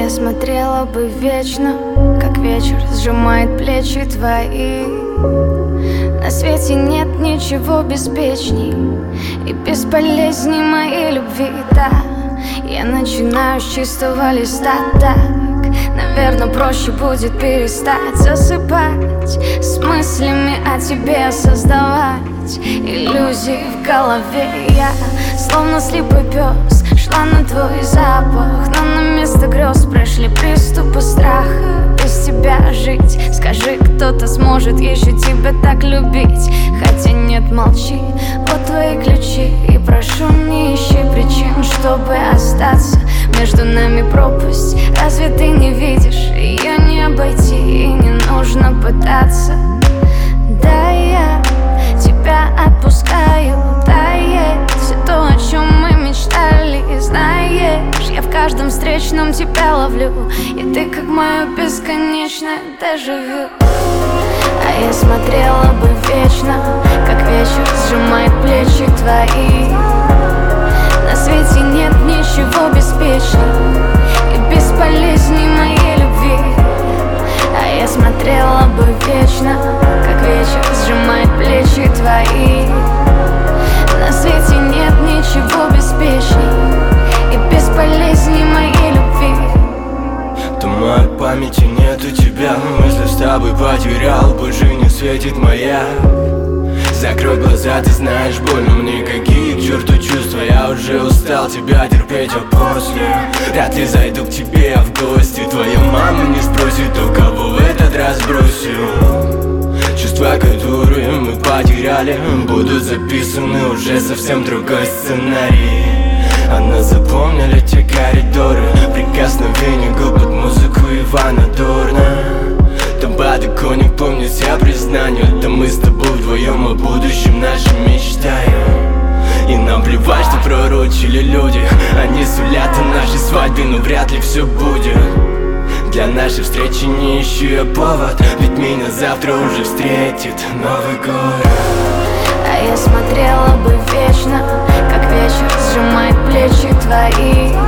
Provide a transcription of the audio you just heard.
я смотрела бы вечно, как вечер сжимает плечи твои. На свете нет ничего беспечней и бесполезней моей любви, да. Я начинаю с чистого листа, так, наверное, проще будет перестать засыпать с мыслями о тебе, создавать иллюзии в голове. Я, словно слепой пес, шла на твой запах, но на место грез прошли приступы страха. Без тебя жить, скажи, кто-то сможет еще тебя так любить? Хотя нет, молчи, вот твои ключи, и прошу, не ищи причин, чтобы остаться. Между нами пропасть, разве ты не видишь? Ее не обойти и не нужно пытаться. Да, я тебя отпускаю, тает все то, о чем мы мечтали. Знаешь, я в каждом встречном тебя ловлю, и ты как мое бесконечное дежавю. А я смотрела бы вечно, как вечер сжимает плечи твои. На свете нет ничего беспечней и бесполезней моей любви. А я смотрела бы вечно, как вечер сжимает плечи твои. На свете нет ничего беспечней и бесполезней моей любви. Туман памяти нету тебя, мысли с тобой потерял, больше не светит маяк. Закрой глаза, ты знаешь, больно мне какие к черту чувства. Я уже устал тебя терпеть, а после вряд ли зайду к тебе в гости. Твоя мама не спросит, у кого в этот раз бросил. Чувства, которые мы потеряли, будут записаны уже совсем другой сценарий. Она запомнили те коридоры, прикосновения губ под музыку Ивана Дорна. Там подоконник помнит все признания, да мы с тобой вдвоем о будущем нашем мечтаем. И нам плевать, что пророчили люди, они сулят о нашей свадьбе, но вряд ли все будет. Для нашей встречи не ищу я повод, ведь меня завтра уже встретит Новый год. А я смотрела бы вечно, как вечер сжимает плечи твои.